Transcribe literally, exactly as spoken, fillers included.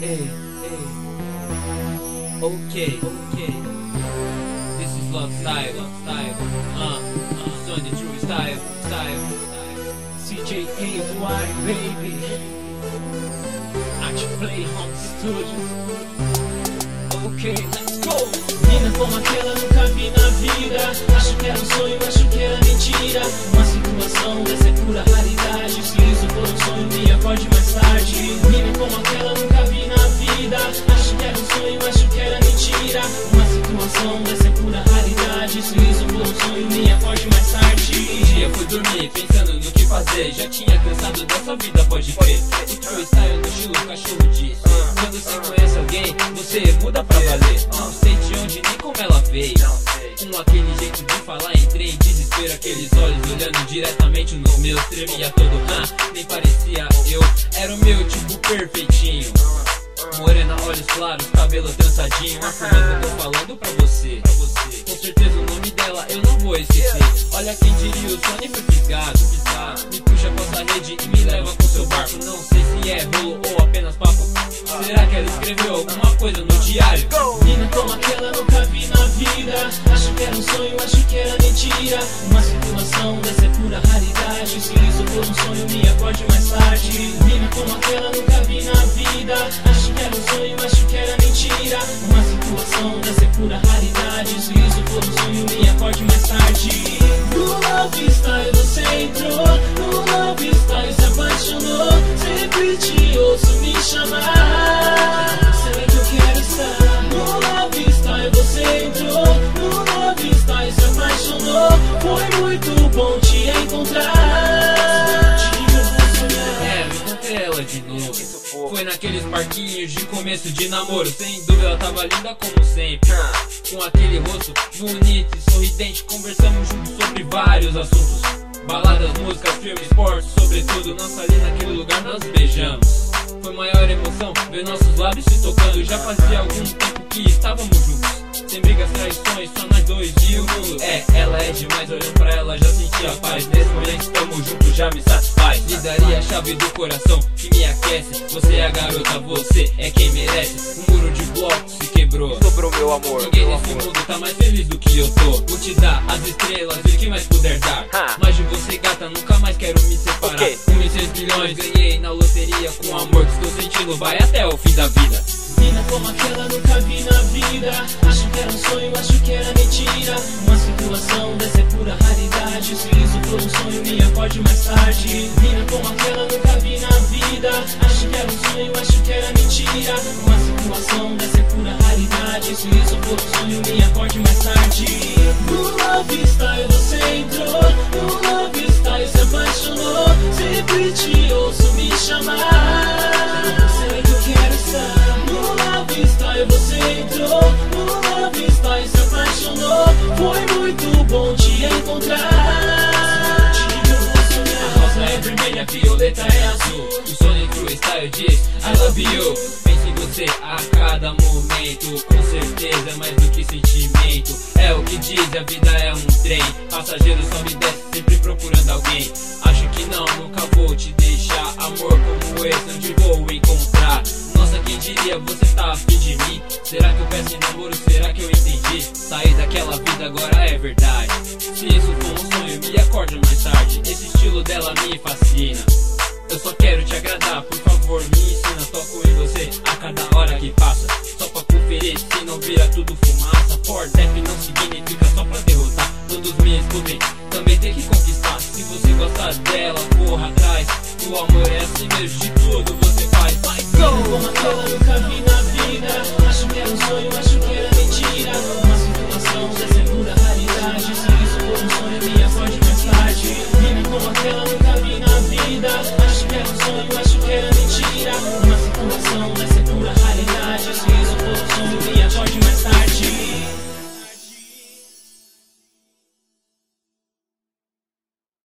hey, hey. Okay, okay. This is love style, love style. Uh, uh, Sonny True style, style, style. C J A Y, baby. Act Play Home Studio. Okay, let's go. Mina como aquela nunca vi na vida. Acho que era um sonho, acho que era mentira. Uma situação dessa é pura raridade. Se isso for um sonho, me acorde mais tarde. Mina como aquela nunca vi na vida. Acho que era um sonho, acho que era mentira. Uma situação dessa é pura raridade. Se isso for um sonho, me acorde mais tarde. Um dia fui dormir pensando no que fazer. Já tinha cansado dessa vida, pode crer. O True Style no estilo cachorro disse. Quando você conhece alguém, você muda pra valer. Não sei de onde nem como ela veio. Com aquele jeito de falar, entrei em desespero. Aqueles olhos olhando diretamente nos meus. Tremia todo, ah, nem parecia eu. Era o meu tipo perfeitinho. Morena, olhos claros, cabelo trançadinho. Afirmando que eu tô falando pra você. Com certeza o nome dela eu não vou esquecer. Olha quem diria, o Sony foi fisgado. Me puxa pra essa rede e me leva com seu barco. Não sei se é rolo ou apenas papo. Será que ela escreveu alguma coisa no diário? Mina como aquela nunca vi na vida. Acho que era um sonho, acho que era mentira. Uma situação dessa é pura raridade. Se isso for um sonho, me acorde mais tarde. Mina como aquela nunca vi na vida. Acho que era um sonho, acho que era mentira. Uma situação dessa é pura raridade. Se isso for um sonho, me acorde mais tarde. No Love Style você entrou. No Love Style se apaixonou. Sempre te ouço me chamar. Será que eu quero estar? No Love Style você entrou. No Love Style se apaixonou. Foi muito bom te encontrar. É, eu encontrei ela de novo. Foi naqueles parquinhos de começo de namoro. Sem dúvida ela tava linda como sempre. Com aquele rosto bonito e sorridente. Conversamos juntos sobre vários assuntos. Baladas, músicas, filmes, esportes. Sobretudo, nossa ali naquele lugar nós beijamos. Foi maior emoção ver nossos lábios se tocando. Já fazia algum tempo que estávamos juntos. Sem brigas, traições, só nós dois e o mundo. É, ela é demais, olhando pra ela já senti a paz. Nesse momento estamos juntos, já me satisfaz. Lhe daria a chave do coração que me aquece. Você é a garota, você é quem merece. O muro de bloco se quebrou. Sobrou meu amor. Ninguém meu nesse amor. mundo tá mais feliz do que eu tô. Vou te dar as estrelas e o que mais puder dar. Ha. Mas de você, gata, nunca mais quero me separar. Okay. Um em seis bilhões ganhei na loteria. Com o amor que estou sentindo vai até o fim da vida. Mina como aquela nunca vi na vida. Acho que era um sonho, acho que era mentira. Uma situação dessa é pura raridade. Se isso for um sonho, me acorde mais tarde. Mina como aquela nunca vi na vida. Acho que era um sonho, acho que era mentira. Uma situação dessa é pura raridade. Se isso for um sonho, me acorde mais tarde. No Love Style você entrou. No Love Style se apaixonou. Sempre te ouço me chamar. Será que eu quero estar? No Love Style você entrou. No Love Style se apaixonou. Foi muito bom te encontrar. A rosa é vermelha, a violeta é azul. O Sony True Style diz I love you. Penso em você a cada momento. Com certeza é mais do que sentimento. É o que diz, a vida é um trem. Passageiro só me desce, sempre procurando alguém. Acho que não, nunca vou te deixar. Amor como esse, onde vou encontrar? Nossa, quem diria, você tá afim de mim? Será que eu peço em namoro, será que eu entendi? Sair daquela vida agora é verdade. Se isso for um sonho, me acorde mais tarde. Esse estilo dela me fascina. Eu só quero te agradar, por favor me ensina. Toco em você a cada hora que passa. Só pra conferir, se não vira tudo fumaça. For def não significa só pra derrotar. Todos me escutem, também tem que conquistar. Se você gosta dela, corra atrás. O amor é assim mesmo, de tudo você faz. Vai, Mina como aquela nunca vi na vida. Acho que era um sonho, acho que era mentira.